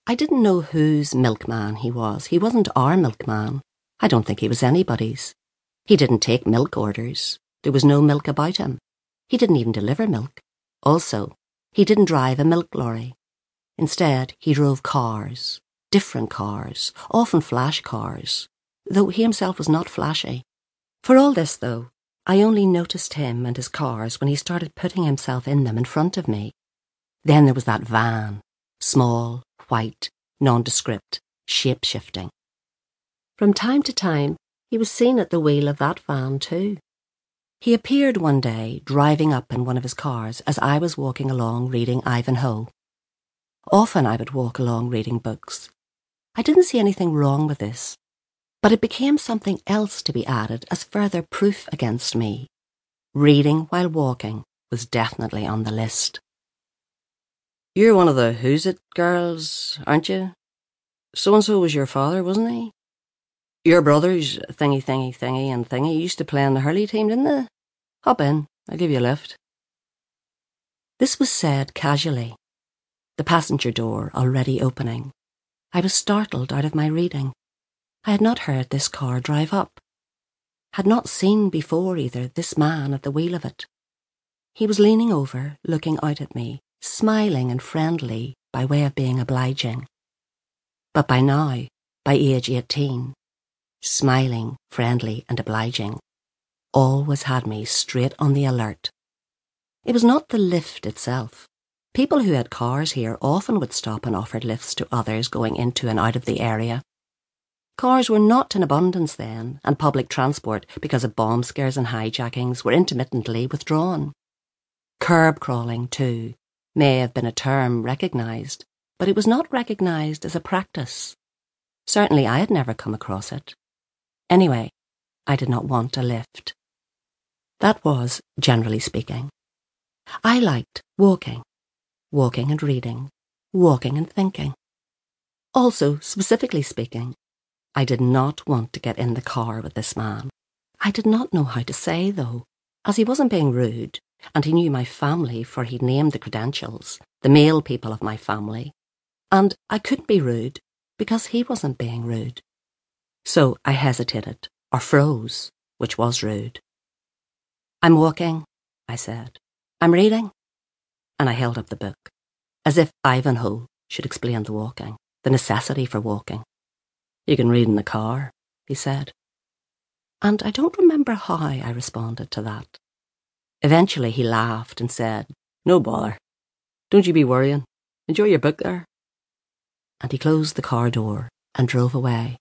I didn't know whose milkman he was. He wasn't our milkman. I don't think he was anybody's. He didn't take milk orders. There was no milk about him. He didn't even deliver milk. Also, he didn't drive a milk lorry. Instead, he drove cars, different cars, often flash cars, though he himself was not flashy. For all this, though, I only noticed him and his cars when he started putting himself in them in front of me. Then there was that van, small, white, nondescript, shape-shifting. From time to time, he was seen at the wheel of that van too. He appeared one day driving up in one of his cars as I was walking along reading Ivanhoe. Often I would walk along reading books. I didn't see anything wrong with this, but it became something else to be added as further proof against me. Reading while walking was definitely on the list. "You're one of the Who's It girls, aren't you? So-and-so was your father, wasn't he? Your brothers, thingy and thingy, used to play in the hurley team, didn't they? Hop in, I'll give you a lift." This was said casually, the passenger door already opening. I was startled out of my reading. I had not heard this car drive up. Had not seen before either this man at the wheel of it. He was leaning over, looking out at me, smiling and friendly by way of being obliging. But by now, by age 18, smiling, friendly and obliging always had me straight on the alert. It was not the lift itself. People who had cars here often would stop and offered lifts to others going into and out of the area. Cars were not in abundance then, and public transport, because of bomb scares and hijackings, were intermittently withdrawn. Curb crawling, too, may have been a term recognised, but it was not recognised as a practice. Certainly I had never come across it. Anyway, I did not want a lift. That was, generally speaking. I liked walking and reading, walking and thinking. Also, specifically speaking, I did not want to get in the car with this man. I did not know how to say, though, as he wasn't being rude, and he knew my family, for he'd named the credentials, the male people of my family, and I couldn't be rude because he wasn't being rude. So I hesitated, or froze, which was rude. "I'm walking," I said. "I'm reading." And I held up the book, as if Ivanhoe should explain the walking, the necessity for walking. "You can read in the car," he said. And I don't remember how I responded to that. Eventually he laughed and said, "No bother. Don't you be worrying. Enjoy your book there." And he closed the car door and drove away.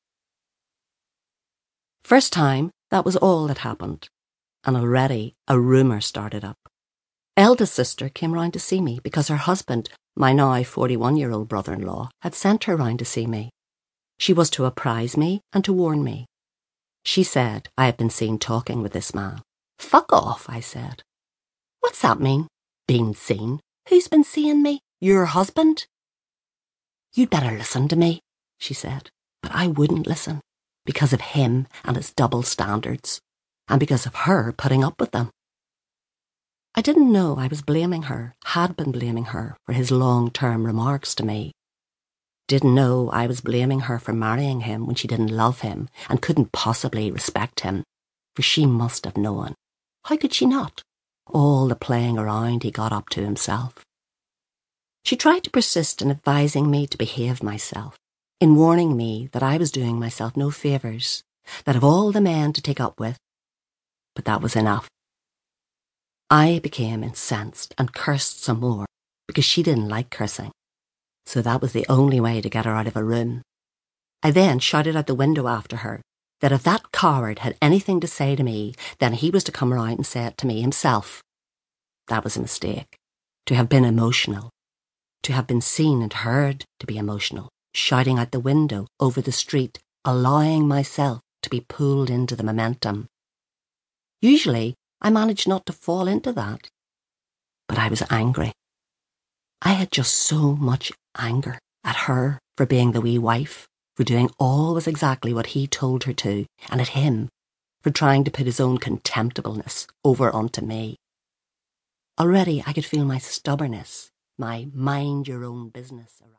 First time, that was all that happened, and already a rumour started up. Eldest sister came round to see me because her husband, my now 41-year-old brother-in-law, had sent her round to see me. She was to apprise me and to warn me. She said I had been seen talking with this man. "Fuck off," I said. "What's that mean? Been seen? Who's been seeing me? Your husband?" "You'd better listen to me," she said. But I wouldn't listen, because of him and his double standards, and because of her putting up with them. I didn't know I was blaming her, had been blaming her for his long-term remarks to me. Didn't know I was blaming her for marrying him when she didn't love him and couldn't possibly respect him, for she must have known. How could she not? All the playing around he got up to himself. She tried to persist in advising me to behave myself, in warning me that I was doing myself no favours, that of all the men to take up with, but that was enough. I became incensed and cursed some more because she didn't like cursing. So that was the only way to get her out of a room. I then shouted out the window after her that if that coward had anything to say to me, then he was to come round and say it to me himself. That was a mistake. To have been emotional, to have been seen and heard to be emotional, shouting out the window over the street, allowing myself to be pulled into the momentum. Usually, I managed not to fall into that. But I was angry. I had just so much anger at her for being the wee wife, for doing always exactly what he told her to, and at him for trying to put his own contemptibleness over onto me. Already I could feel my stubbornness, my mind-your-own-business around.